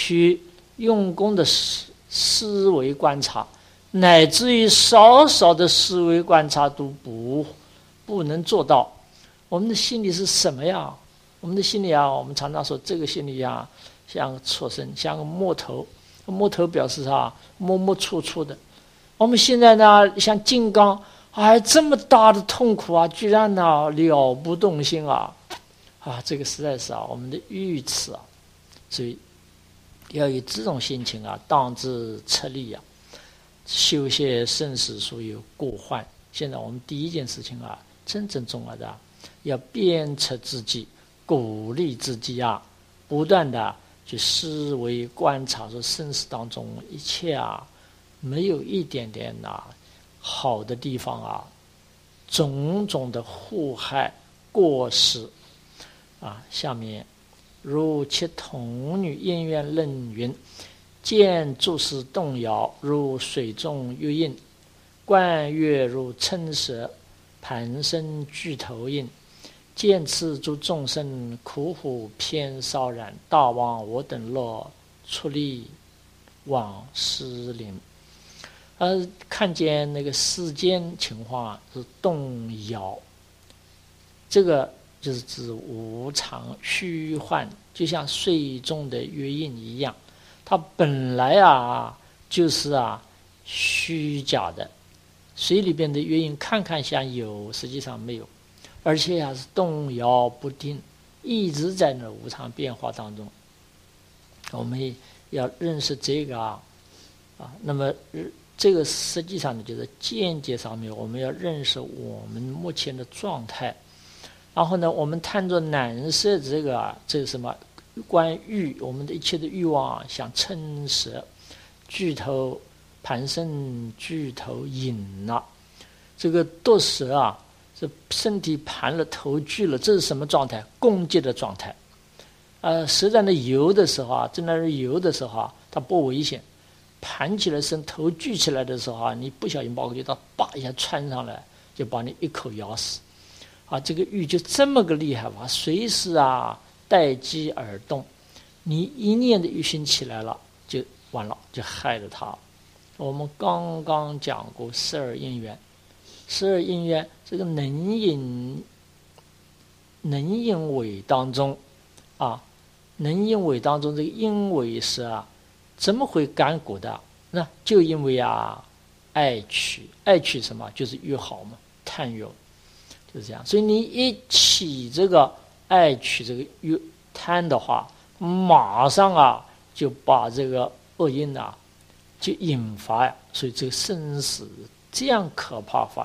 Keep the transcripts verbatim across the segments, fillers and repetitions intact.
去用功的思思维观察，乃至于少少的思维观察都不不能做到。我们的心里是什么呀？我们的心里啊，我们常常说这个心里啊，像畜生，像个摸头。摸头表示啥？摸摸触触的。我们现在呢，像金刚，哎，这么大的痛苦啊，居然呢了不动心啊！啊，这个实在是啊，我们的愚痴啊。所以要有这种心情啊，当知出离啊，修谢生死所有过患。现在我们第一件事情啊，真正重要的、啊，要鞭策自己，鼓励自己啊，不断的去思维观察，说生死当中一切啊，没有一点点啊好的地方啊，种种的祸害过失啊。下面如其童女因缘论云：见诸事动摇，如水中月印；观月如称蛇，盘身巨头印。见此诸众生，苦苦偏骚然，大王我等若出离往失灵。而看见那个世间情况是动摇，这个就是指无常虚幻，就像水中的月印一样，它本来啊就是啊虚假的，水里边的月印看看像有，实际上没有，而且还是动摇不定，一直在那无常变化当中。我们要认识这个啊，啊，那么这个实际上呢，就是间接上面我们要认识我们目前的状态。然后呢，我们探着难色这个啊，这个什么关欲，我们的一切的欲望啊，像嗔蛇、巨头盘身、巨头引啊，这个毒蛇啊，这身体盘了，头巨了，这是什么状态？攻击的状态。呃，蛇在那游的时候啊，在那儿游的时候啊，它不危险。盘起来身，头举起来的时候啊，你不小心把过去，它叭一下窜上来，就把你一口咬死。啊，这个欲就这么个厉害吧，随时啊待机而动。你一念的欲心起来了，就完了，就害了他。我们刚刚讲过十二因缘，十二因缘这个能引能引尾当中啊，能引尾当中这个因尾是啊，怎么会干果的？那就因为啊爱取，爱取什么？就是欲好嘛，贪欲，就是这样。所以你一起这个爱取这个欲贪的话，马上啊就把这个恶因啊就引发呀。所以这个生死这样可怕法。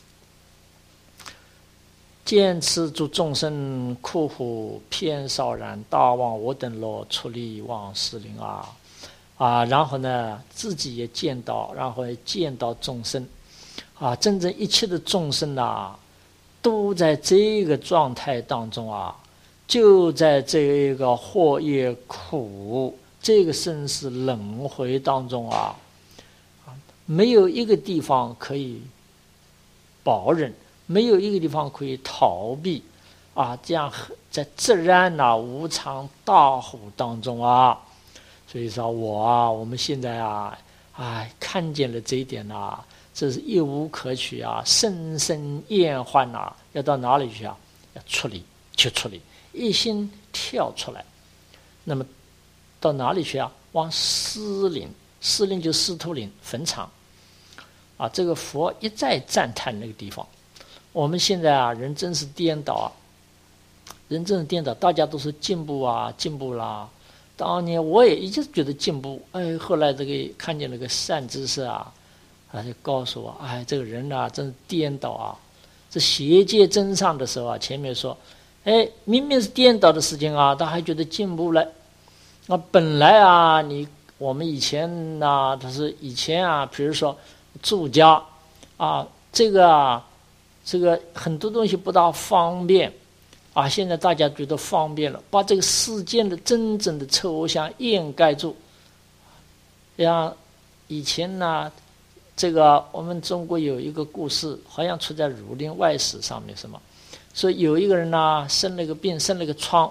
见此诸众生，苦苦偏骚然，大王我等若出离往失灵啊！啊，然后呢，自己也见到，然后也见到众生，啊，真正一切的众生啊，都在这个状态当中啊，就在这个祸业苦、这个生死轮回当中啊，没有一个地方可以保忍，没有一个地方可以逃避，啊，这样在自然呐、啊、无常大虎当中啊。所以说我啊，我们现在啊，哎，看见了这一点啊，这是一无可取啊，深深厌患啊，要到哪里去啊？要出离，去出离，一心跳出来。那么到哪里去啊？往尸林，尸林就尸土林，坟场啊。这个佛一再赞叹那个地方。我们现在啊，人真是颠倒啊，人真是颠倒，大家都是进步啊，进步啦。当年我也一直觉得进步，哎，后来这个看见那个善知识啊，他就告诉我，哎，这个人啊，真是颠倒啊。这邪界真上的时候啊，前面说，哎，明明是颠倒的事情啊，他还觉得进步了。那本来啊，你我们以前呐、啊，他是以前啊，比如说住家啊，这个啊，这个很多东西不大方便。啊，现在大家觉得方便了，把这个世间的真正的抽象掩盖住。像以前呢，这个我们中国有一个故事，好像出在《儒林外史》上面，什么说有一个人呢生了个病，生了个疮，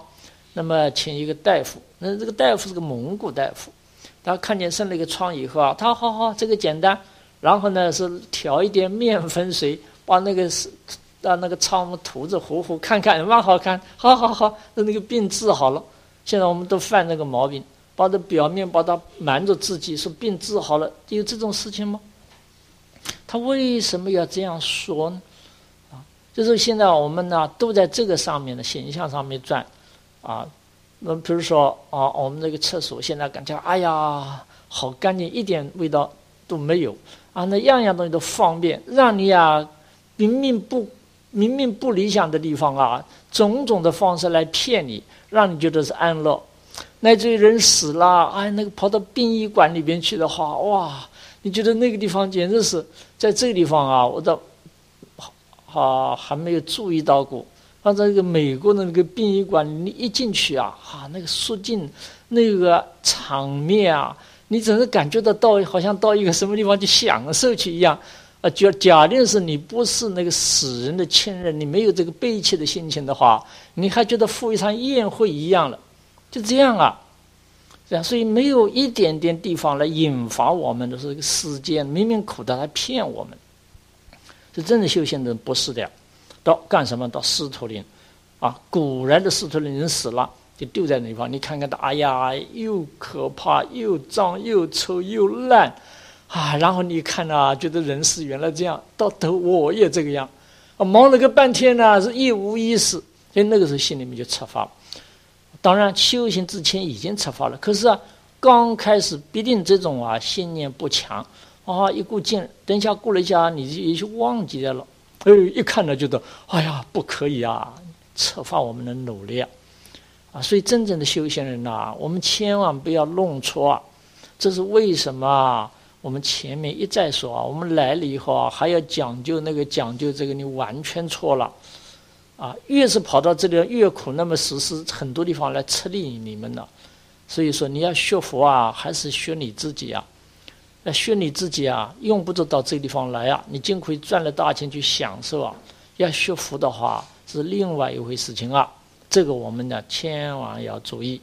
那么请一个大夫，那这个大夫是个蒙古大夫，他看见生了一个疮以后啊，他好好这个简单，然后呢是调一点面粉水，把那个是让那个疮涂着糊糊，看看蛮好看，好好好，那那个病治好了。现在我们都犯那个毛病，把这表面把它瞒着自己，说病治好了，有这种事情吗？他为什么要这样说呢？啊，就是现在我们呢都在这个上面的形象上面转，啊，那比如说啊，我们这个厕所现在感觉哎呀好干净，一点味道都没有啊，那样样东西都方便，让你啊明明不明明不理想的地方啊，种种的方式来骗你，让你觉得是安乐。乃至于人死了，哎，那个跑到殡仪馆里边去的话，哇，你觉得那个地方简直是在这个地方啊，我倒啊还没有注意到过。按照这个美国的那个殡仪馆，你一进去啊，啊，那个肃静，那个场面啊，你真是感觉得到，好像到一个什么地方去享受去一样。啊，假假定是你不是那个死人的亲人，你没有这个悲切的心情的话，你还觉得赴一场宴会一样了，就这样啊，这样，所以没有一点点地方来引发我们的这个世间明明苦的来骗我们。是真的修行的人不是的，到干什么？到狮驼岭啊，古来的狮驼岭人死了就丢在那地方，你看看他，哎呀，又可怕又脏又臭又烂。啊，然后你看啊，觉得人是原来这样，到头我也这个样，啊，忙了个半天呢，是一无一事，所以那个时候心里面就出发了。当然，修行之前已经出发了，可是啊，刚开始必定这种啊信念不强啊，一股劲，等一下过了一下，你就也就忘记了。哎，一看呢，觉得哎呀不可以啊，策发我们的努力啊，啊，所以真正的修行人呐、啊，我们千万不要弄错啊，这是为什么啊？我们前面一再说啊，我们来了以后啊，还要讲究那个讲究这个，你完全错了，啊，越是跑到这里越苦，那么实施很多地方来吃力你们了。所以说你要学佛啊，还是学你自己啊，要学你自己啊，用不着到这个地方来啊，你尽可以赚了大钱去享受啊。要学佛的话是另外一回事情啊，这个我们呢千万要注意。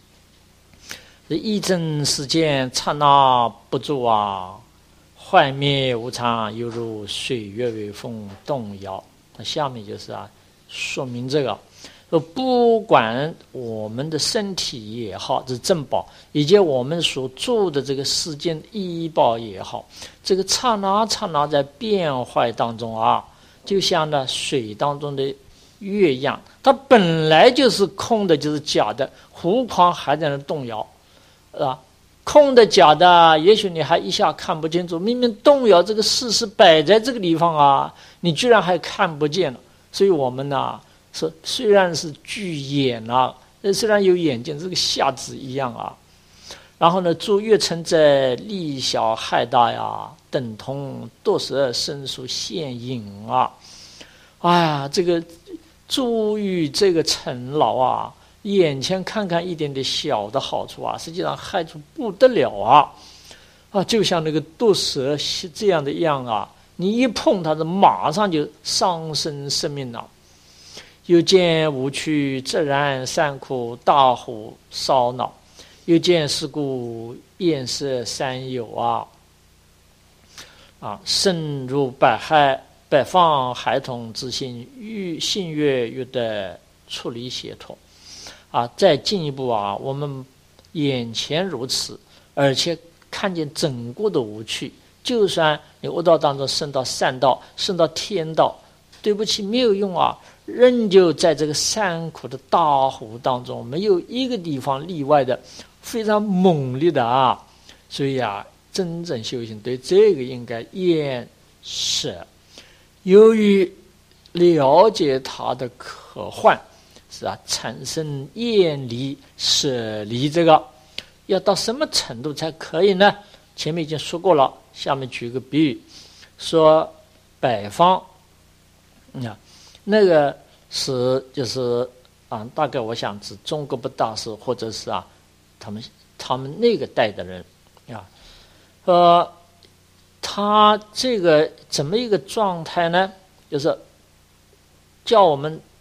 一真世间刹那不住啊，幻灭无常，犹如水月微风动摇。那下面就是啊，说明这个，不管我们的身体也好，这是正宝，以及我们所住的这个世间依报也好，这个刹那刹那在变坏当中啊，就像那水当中的月一样，它本来就是空的，就是假的，何况还在那动摇。啊，空的假的，也许你还一下看不清楚，明明动摇这个事实摆在这个地方啊，你居然还看不见了。所以我们呢、啊，是虽然是具眼啊，虽然有眼睛，这个瞎子一样啊。然后呢，诸月成在利小害大呀，等同堕舍生熟现影啊。哎呀，这个诸欲这个尘劳啊。眼前看看一点点小的好处啊，实际上害处不得了啊！啊，就像那个毒蛇这样的样啊，你一碰它，是马上就伤身生命了。又见无趣自然三苦，大火烧脑；又见是故厌色三有啊！啊，深入百害，百方孩童之心，欲信悦欲得处理解脱。啊，再进一步啊，我们眼前如此，而且看见整个的无趣，就算你恶道当中升到善道，升到天道，对不起，没有用啊，仍旧在这个三苦的大湖当中，没有一个地方例外的，非常猛烈的啊。所以啊，真正修行对这个应该厌舍，由于了解它的可患。是啊，产生厌离舍离，这个要到什么程度才可以呢？前面已经说过了，下面举个比喻，说北方，啊，那个是就是啊，大概我想指中国不大师，或者是啊，他们他们那个代的人啊，呃，他这个怎么一个状态呢？就是叫我们。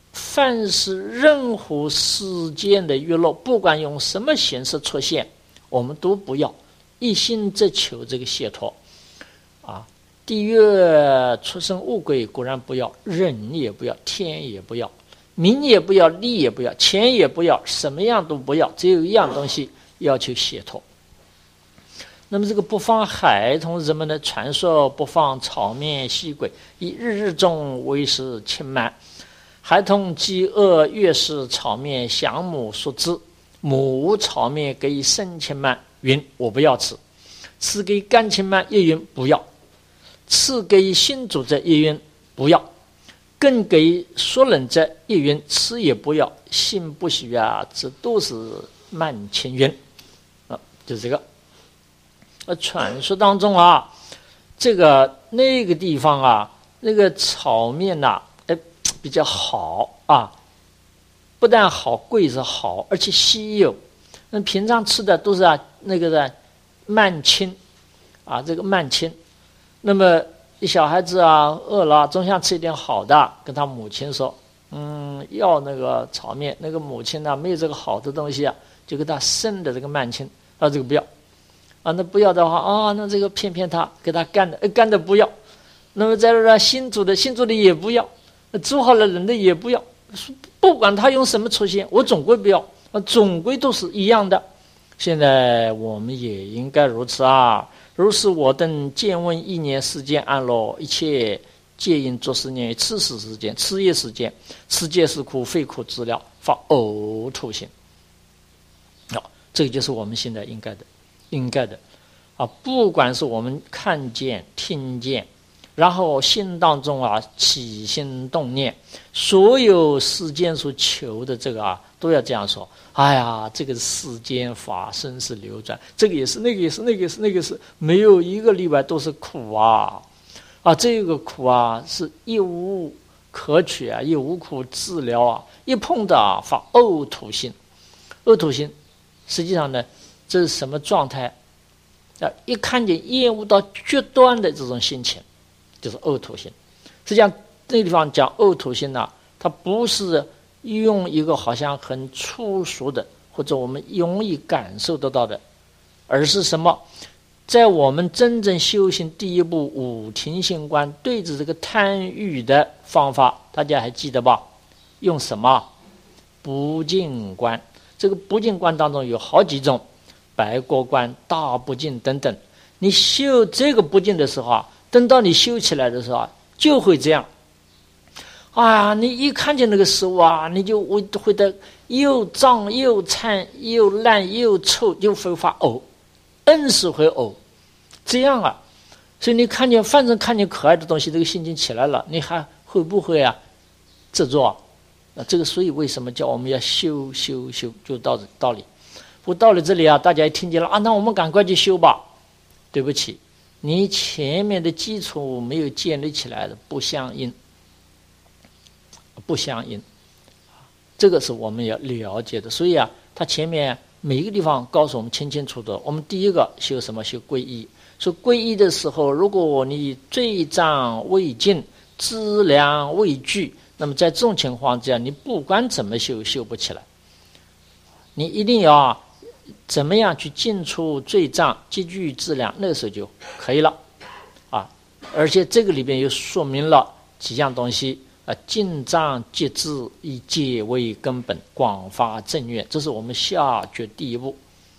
凡是任何世间的娱乐，不管用什么形式出现，我们都不要，一心只求这个解脱啊！地狱畜生恶鬼固然不要，人也不要，天也不要，名也不要，利也不要，钱也不要，什么样都不要，只有一样东西要求解脱。那么这个不放孩童人们的传说，不放草面吸鬼，以日日中为食轻慢。孩童饥饿，越是草面降母所之，母无草面给生轻慢，云我不要吃；赐给甘轻慢，也云不要；赐给新主者，也云不要；更给所冷者，也云吃也不要。信不许啊，这都是慢轻云啊，就是这个。呃，传说当中啊，这个那个地方啊，那个草面呐、啊，哎，比较好啊，不但好贵是好，而且稀有。那平常吃的都是啊那个的慢青啊，这个慢青。那么小孩子啊饿了，总想吃一点好的，跟他母亲说，嗯，要那个炒面。那个母亲呢、啊、没有这个好的东西啊，就给他生的这个慢青，啊这个不要。啊，那不要的话啊，那这个骗骗他，给他干的，干的不要。那么再说新煮的，新煮的也不要，煮好了人的也不要。不管他用什么出现，我总归不要，啊，总归都是一样的。现在我们也应该如此啊。如是我等见闻一年世间安乐，一切皆因作是念此时时间，此夜时间，此皆是苦，非苦自了，发呕吐心。好、哦，这个就是我们现在应该的。应该的啊，不管是我们看见听见，然后心当中啊起心动念，所有世间所求的这个啊都要这样说，哎呀，这个世间法生死流转，这个也是，那个也是，那个也是，那个也是，没有一个例外，都是苦啊啊，这个苦啊是一无可取啊，一无苦治疗啊，一碰到啊发呕吐心。呕吐心实际上呢，这是什么状态啊？一看见厌恶到极端的这种心情，就是呕吐心。实际上这个地方讲呕吐心呢、啊，它不是用一个好像很粗俗的或者我们容易感受得到的，而是什么？在我们真正修行第一步五停心观对治这个贪欲的方法，大家还记得吧？用什么？不净观。这个不净观当中有好几种，白果观、大不净等等。你修这个不净的时候啊，等到你修起来的时候啊，就会这样。啊，你一看见那个食物啊，你就会会得又脏又惨又烂又臭，就会发呕，硬是会呕。这样啊，所以你看见，反正看见可爱的东西，这个心情起来了，你还会不会啊执着？啊，这个所以为什么叫我们要修修修，就到这道理。不到了这里啊，大家一听见了啊，那我们赶快去修吧。对不起，你前面的基础没有建立起来的，不相应，不相应。这个是我们要了解的。所以啊，他前面每一个地方告诉我们清清楚楚。我们第一个修什么？修皈依。说皈依的时候，如果你罪障未尽，资粮未具，那么在这种情况之下，你不管怎么修，修不起来。你一定要怎么样去尽出罪障，积聚资粮，那个时候就可以了啊！而且这个里边又说明了几样东西啊：尽障节制，以戒为根本，广发正愿，这是我们下决第一步。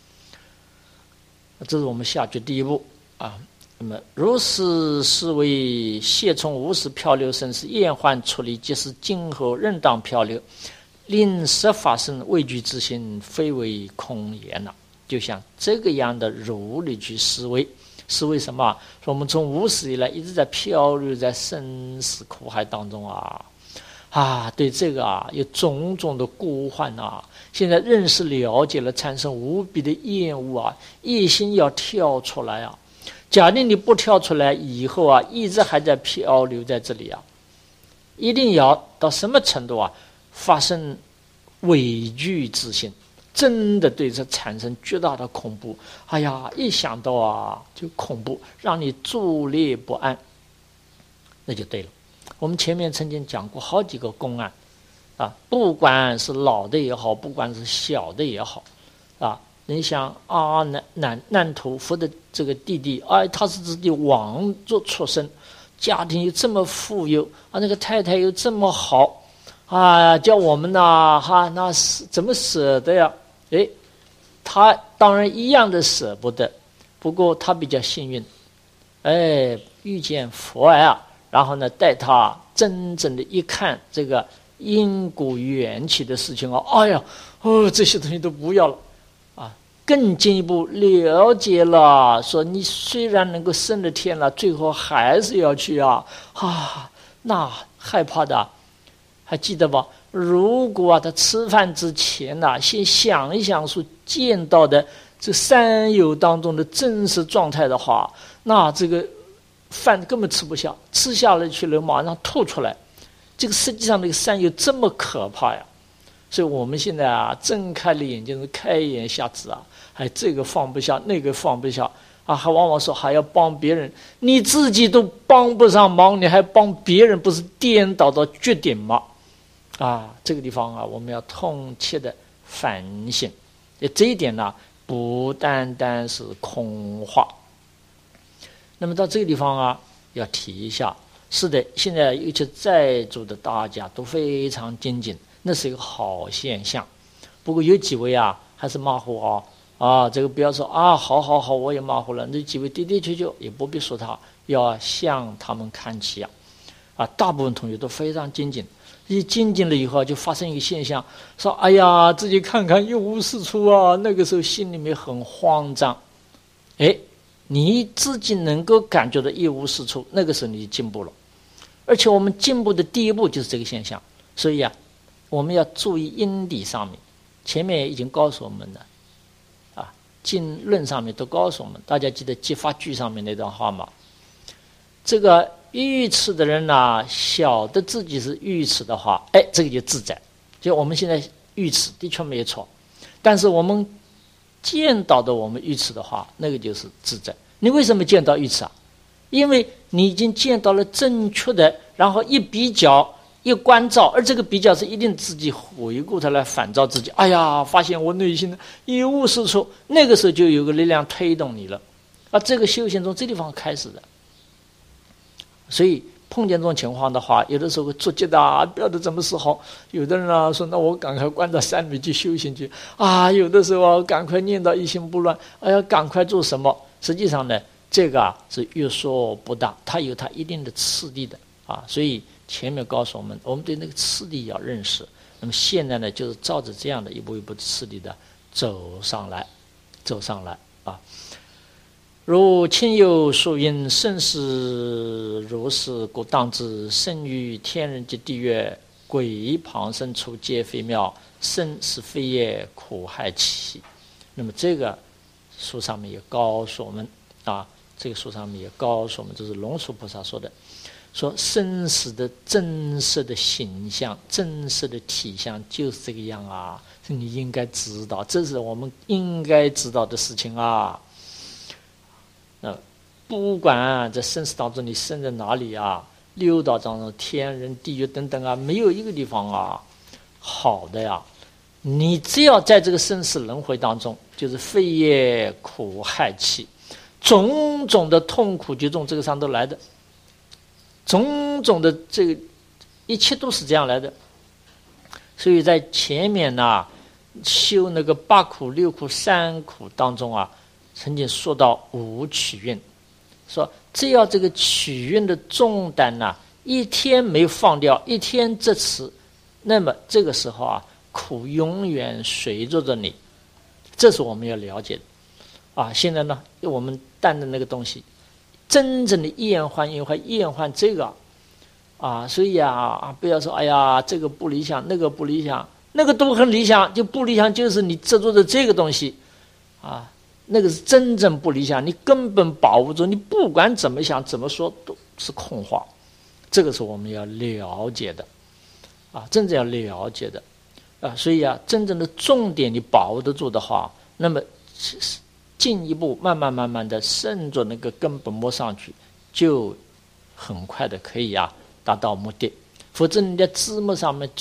这是我们下决第一步啊。那么如是是为谢从无始漂流生死厌患出离，即是今后仍当漂流，令实法生畏惧之心，非为空言了。就像这个样的如理去思维，思维什么？说我们从无始以来一直在漂流在生死苦海当中啊，啊，对这个啊有种种的孤患啊。现在认识了解了，产生无比的厌恶啊，一心要跳出来啊。假定你不跳出来，以后啊，一直还在漂流在这里啊，一定要到什么程度啊？发生畏惧之心，真的对这产生巨大的恐怖。哎呀，一想到啊就恐怖，让你坐立不安，那就对了。我们前面曾经讲过好几个公案， 啊，不管是老的也好，不管是小的也好，啊，你想啊，难难难陀佛的这个弟弟，哎，他是自己王族出身，家庭又这么富有，啊，那个太太又这么好，啊，叫我们呐，哈，那是怎么舍得呀？哎，他当然一样的舍不得，不过他比较幸运，哎，遇见佛啊，然后呢，带他真正的一看这个因果缘起的事情啊，哎呀，哦，这些东西都不要了，啊，更进一步了解了，说你虽然能够升了天了，最后还是要去啊，啊，那害怕的，还记得吧？如果啊，他吃饭之前呐、啊，先想一想所见到的这三有当中的真实状态的话，那这个饭根本吃不下，吃下来去了马上吐出来。这个实际上这个三有这么可怕呀！所以我们现在啊，睁开了眼睛是开眼瞎子啊，还这个放不下，那个放不下啊，还往往说还要帮别人，你自己都帮不上忙，你还帮别人，不是颠倒到绝顶吗？啊，这个地方啊，我们要痛切的反省。这一点呢，不单单是空话。那么到这个地方啊，要提一下，是的，现在尤其在座的大家都非常精进，那是一个好现象。不过有几位啊，还是马虎啊，啊，这个不要说啊，好好好，我也马虎了。那几位的的确确也不必说他，要向他们看齐啊。啊，大部分同学都非常精进。一精进了以后，就发生一个现象，说：“哎呀，自己看看一无是处啊！”那个时候心里面很慌张。哎，你自己能够感觉到一无是处，那个时候你就进步了。而且我们进步的第一步就是这个现象，所以啊，我们要注意因地上面。前面已经告诉我们了，啊，经论上面都告诉我们，大家记得激发句上面那段话吗？这个。愚痴的人呐、啊，晓得自己是愚痴的话，哎，这个就自在。就我们现在愚痴的确没有错，但是我们见到的我们愚痴的话，那个就是自在。你为什么见到愚痴啊？因为你已经见到了正确的，然后一比较一关照，而这个比较是一定自己回过头来反照自己。哎呀，发现我内心的一无是处，那个时候就有个力量推动你了。啊，这个修行从这地方开始的。所以碰见这种情况的话，有的时候捉急的啊，不晓得怎么是好。有的人啊说，那我赶快关到山里去修行去啊。有的时候啊，赶快念到一心不乱，哎呀，赶快做什么？实际上呢，这个啊是越说不大，它有它一定的次第的啊。所以前面告诉我们，我们对那个次第要认识。那么现在呢，就是照着这样的一步一步次第的走上来，走上来啊。如亲友所云，生死如是，故当知生于天人及地狱，鬼旁生处，皆非妙。生是非也，苦害其。那么这个书上面也告诉我们啊，这个书上面也告诉我们，这是龙树菩萨说的，说生死的真实的形象、真实的体相就是这个样啊，你应该知道，这是我们应该知道的事情啊。那不管在生死当中你生在哪里啊，六道当中天人地狱等等啊，没有一个地方啊好的呀。你只要在这个生死轮回当中，就是非也，苦害其，种种的痛苦就从这个上都来的，种种的这个一切都是这样来的。所以在前面呢、啊、修那个八苦六苦三苦当中啊，曾经说到无取运，说只要这个取运的重担呐、啊，一天没放掉，一天这次，那么这个时候啊，苦永远随着着你，这是我们要了解的啊。现在呢，我们担的那个东西，真正的厌患厌患厌患这个啊，所以啊，不要说哎呀这个不理想，那个不理想，那个都很理想，就不理想就是你执着的这个东西啊。那个是真正不理想，你根本把握住，你不管怎么想怎么说都是空话，这个是我们要了解的啊，真正要了解的啊。所以啊，真正的重点你把握得住的话，那么进一步慢慢慢慢的顺着那个根本摸上去，就很快的可以啊达到目的。否则你在枝末上面转，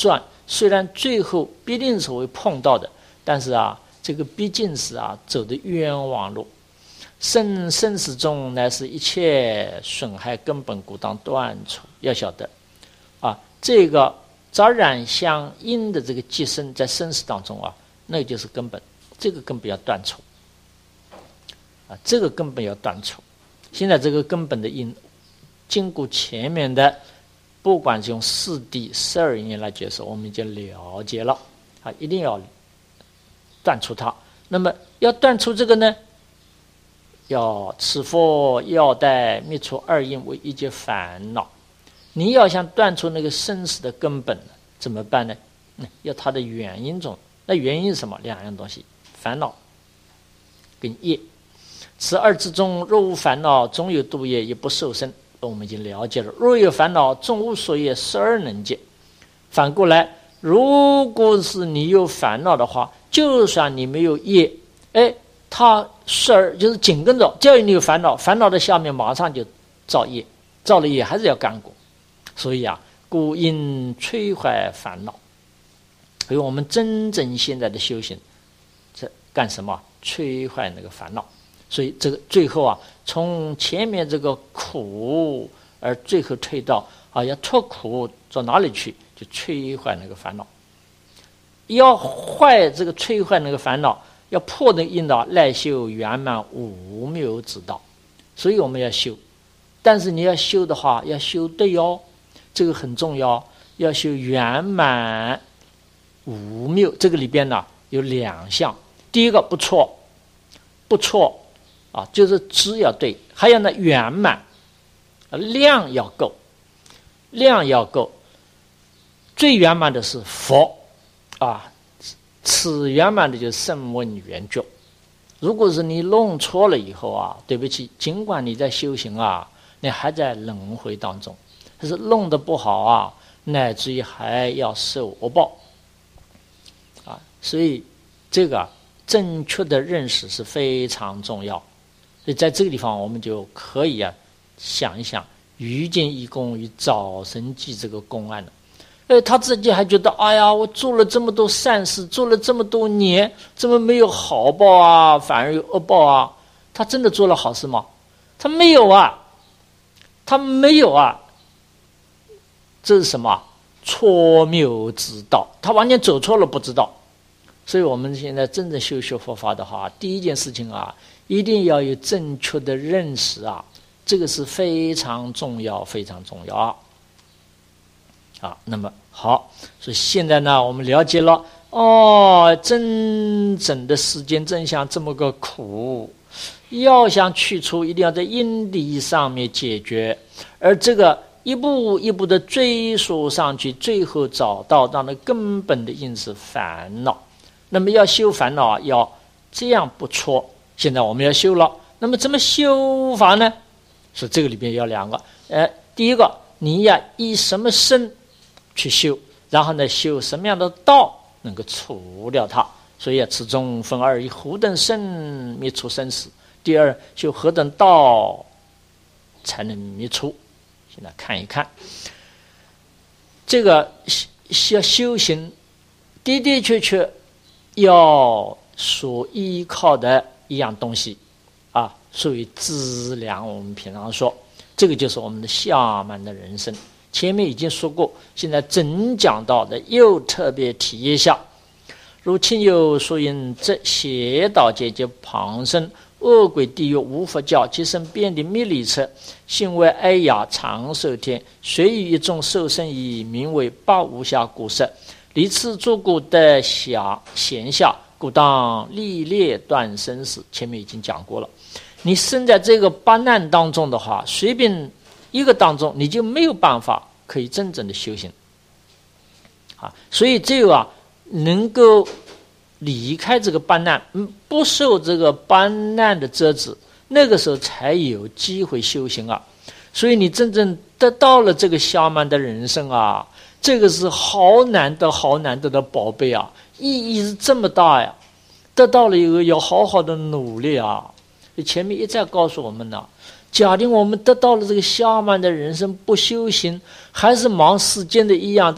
虽然最后必定是会碰到的，但是啊，这个毕竟是啊走的冤枉路。生生死中乃是一切损害根本，故当断除。要晓得啊，这个杂染相应的这个寄生在生死当中啊，那就是根本，这个根本要断除啊，这个根本要断除。现在这个根本的因，经过前面的不管是用四谛十二因来解释，我们已经了解了啊，一定要断除它。那么要断除这个呢，要此佛要待灭除二因为一切烦恼。你要想断除那个生死的根本怎么办呢？要它的原因中，那原因是什么？两样东西，烦恼跟业。此二之中，若无烦恼，终有度业，也不受生。我们已经了解了，若有烦恼，终无所业，十二能解。反过来，如果是你有烦恼的话，就算你没有业，哎，它十二就是紧跟着，只要你有烦恼，烦恼的下面马上就造业，造了业还是要干果。所以啊，故应摧坏烦恼。所以我们真正现在的修行，这干什么？摧坏那个烦恼。所以这个最后啊，从前面这个苦，而最后退到啊，要脱苦到哪里去？就摧坏那个烦恼。要坏这个摧坏那个烦恼，要破那个因道，赖修圆满无谬之道。所以我们要修，但是你要修的话，要修对哦，这个很重要。要修圆满无谬，这个里边呢有两项。第一个不错，不错。啊，就是质要对，还有呢圆满，量要够，量要够。最圆满的是佛啊，此圆满的就是声闻缘觉。如果是你弄错了以后啊，对不起，尽管你在修行啊，你还在轮回当中，但是弄得不好啊，乃至于还要受恶报啊。所以这个、啊、正确的认识是非常重要。所以在这个地方，我们就可以啊想一想愚见义功与早生记这个公案了。呃，他自己还觉得，哎呀，我做了这么多善事，做了这么多年，怎么没有好报啊，反而有恶报啊？他真的做了好事吗？他没有啊，他没有啊。这是什么？错谬之道，他完全走错了，不知道。所以我们现在真正修学佛法的话，第一件事情啊，一定要有正确的认识啊，这个是非常重要，非常重要啊。啊，那么好，所以现在呢，我们了解了哦，真正的世间真相这么个苦，要想去除，一定要在因理上面解决，而这个一步一步的追溯上去，最后找到它的根本的因是烦恼。那么要修烦恼啊，要这样不错。现在我们要修了，那么怎么修法呢？所以这个里边有两个，呃，第一个，你要以什么身去修，然后呢，修什么样的道能够除掉它。所以啊，此中分二：以何等身灭除生死；第二，修何等道才能灭除。现在看一看，这个要修行，的的确确要所依靠的一样东西啊，属于资粮。我们平常说，这个就是我们的下满的人生。前面已经说过，现在真讲到的又特别提一下。如亲友所言，这邪道结节旁生，恶鬼地狱无佛教，其身遍地密里车，性为哀雅长寿天，随于一众受生以名为八无暇故色，离此诸故的暇闲暇，故当历烈断生死。前面已经讲过了，你生在这个八难当中的话，随便一个当中，你就没有办法可以真正的修行啊。所以只有啊，能够离开这个八难，嗯，不受这个八难的遮止，那个时候才有机会修行啊。所以你真正得到了这个暇满的人生啊，这个是好难得好难得的宝贝啊，意义是这么大呀。得到了以后要好好的努力啊。前面一再告诉我们呢，假定我们得到了这个暇满的人生，不修行，还是忙世间的一样，这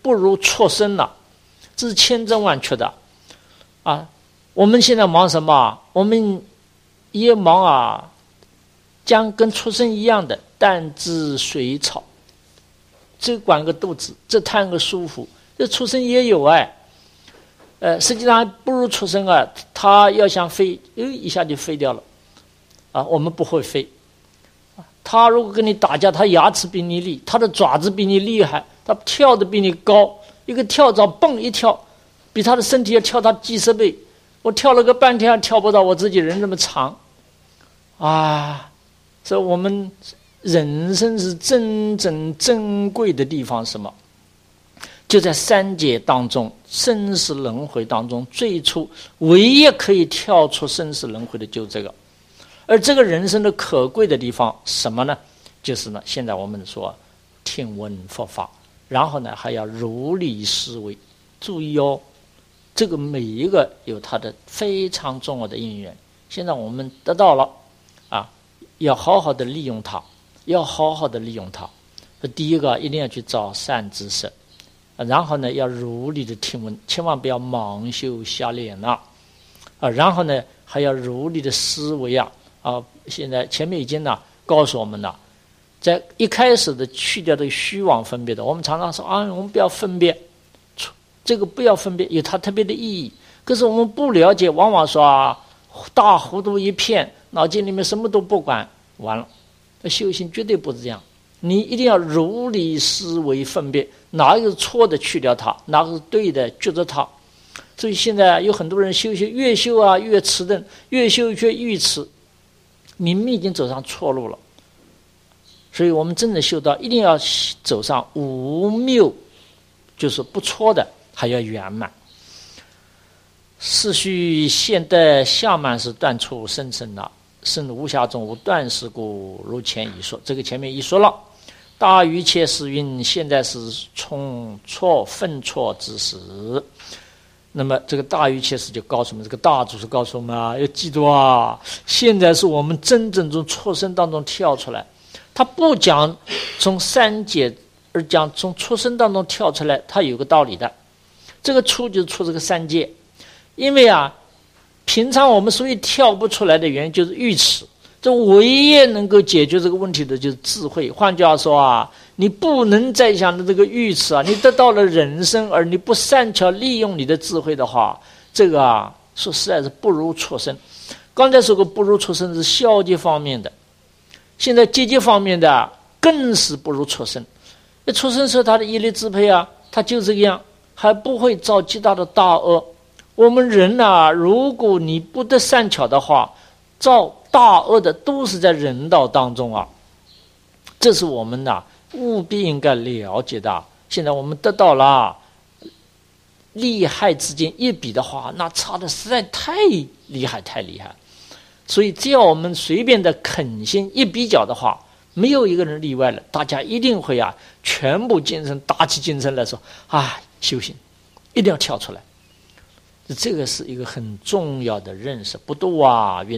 不如畜生了，这是千真万确的啊！我们现在忙什么？我们也忙啊，将跟畜生一样的淡汁水草，这管个肚子，这贪个舒服，这畜生也有哎。呃，实际上不如畜生啊，他要想飞，哟一下就飞掉了啊！我们不会飞。他如果跟你打架，他牙齿比你利，他的爪子比你厉害，他跳得比你高，一个跳蚤蹦一跳，比他的身体要跳他几十倍。我跳了个半天，跳不到我自己人这么长啊！所以我们人生是真正珍贵的地方，什么？就在三界当中，生死轮回当中，最初唯一可以跳出生死轮回的就是这个。而这个人生的可贵的地方什么呢？就是呢，现在我们说听闻佛法，然后呢还要如理思维。注意哦，这个每一个有它的非常重要的因缘。现在我们得到了啊，要好好的利用它，要好好的利用它。第一个一定要去找善知识，然后呢要如理的听闻，千万不要盲修瞎练了啊。然后呢还要如理的思维啊。啊，现在前面已经呢告诉我们了，在一开始的去掉这个虚妄分别的，我们常常说啊，我们不要分别，这个不要分别有它特别的意义。可是我们不了解，往往说啊，大糊涂一片，脑筋里面什么都不管，完了，修行绝对不是这样。你一定要如理思维分别，哪一个是错的去掉它，哪个是对的觉着它。所以现在有很多人修行越修啊越迟钝，越修越愈迟。你们已经走上错路了，所以我们真正修道一定要走上无谬，就是不错的，还要圆满。是须现得相满时断除生生了，生无暇中无断事故，如前已说。这个前面已说了，大愚切时云，现在是冲错分错之时。那么这个大愚切时就告诉我们，这个大祖是告诉我们啊，要记住啊，现在是我们真正从畜生当中跳出来。他不讲从三界，而讲从畜生当中跳出来，他有个道理的。这个出就是出这个三界，因为啊，平常我们所以跳不出来的原因就是愚痴。这唯一能够解决这个问题的就是智慧。换句话说啊，你不能再想着这个愚痴啊，你得到了人生，而你不善巧利用你的智慧的话，这个啊，说实在是不如畜生。刚才说过，不如畜生是消极方面的，现在积极方面的更是不如畜生。那畜生是他的业力支配啊，他就这个样，还不会造极大的大恶。我们人啊，如果你不得善巧的话，造大恶的都是在人道当中啊，这是我们呐、啊、务必应该了解的。现在我们得到了利害之间一比的话，那差的实在太厉害太厉害。所以只要我们随便的肯心一比较的话，没有一个人例外了，大家一定会啊全部精神打起精神来说啊，修行一定要跳出来。这个是一个很重要的认识。不度啊云，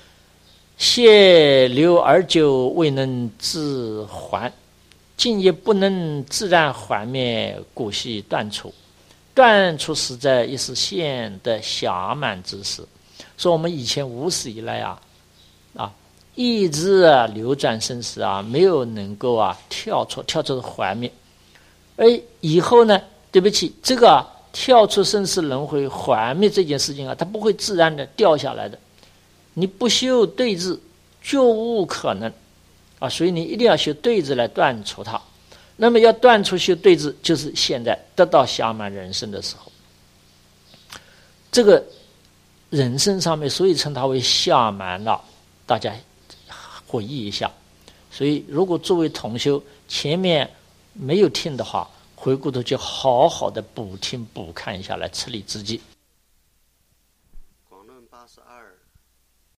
谢流而久，未能自还，今也不能自然还灭，故悉断除。断除实在也是现的暇满之时。说我们以前无始以来啊啊一直啊流转生死啊，没有能够啊跳出跳出还灭。而以后呢，对不起，这个啊跳出生死轮回还灭这件事情啊，它不会自然的掉下来的。你不修对治，就无可能啊！所以你一定要修对治来断除它。那么要断除修对治，就是现在得到暇满人生的时候。这个人生上面，所以称它为暇满了，大家回忆一下。所以如果作为同修前面没有听的话，回过头就好好的补听补看一下，来吃力自己。